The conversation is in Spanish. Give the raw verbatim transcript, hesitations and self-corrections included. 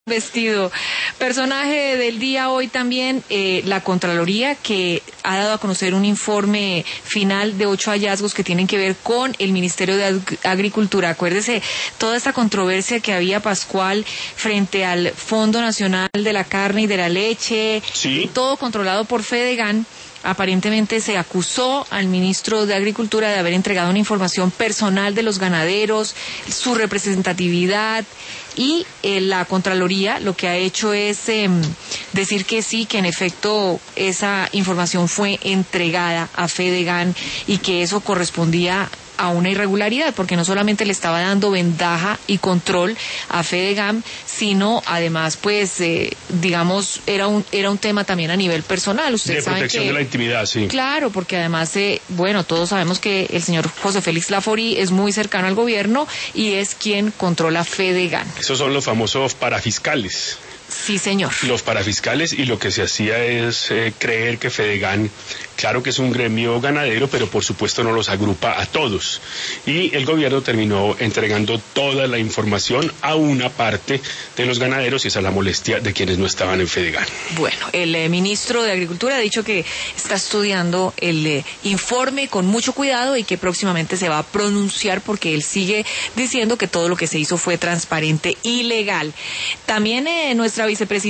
Vestido. Personaje del día hoy también, eh, la Contraloría, que ha dado a conocer un informe final de ocho hallazgos que tienen que ver con el Ministerio de Ag- Agricultura. Acuérdese toda esta controversia que había, Pascual, frente al Fondo Nacional de la Carne y de la Leche, sí, todo controlado por Fedegan. Aparentemente se acusó al ministro de Agricultura de haber entregado una información personal de los ganaderos, su representatividad, y eh, la Contraloría lo que ha hecho es eh, decir que sí, que en efecto esa información fue entregada a Fedegan y que eso correspondía a una irregularidad, porque no solamente le estaba dando ventaja y control a Fedegan, sino además, pues, eh, digamos, era un era un tema también a nivel personal. Ustedes de saben protección que, de la intimidad, sí. Claro, porque además, eh, bueno, todos sabemos que el señor José Félix Laforí es muy cercano al gobierno y es quien controla Fedegan. Esos son los famosos parafiscales. Sí, señor. Los parafiscales, y lo que se hacía es eh, creer que Fedegan, claro que es un gremio ganadero, pero por supuesto no los agrupa a todos. Y el gobierno terminó entregando toda la información a una parte de los ganaderos, y esa es la molestia de quienes no estaban en Fedegan. Bueno, el eh, ministro de Agricultura ha dicho que está estudiando el eh, informe con mucho cuidado y que próximamente se va a pronunciar, porque él sigue diciendo que todo lo que se hizo fue transparente y legal. También eh, nuestra vicepresidenta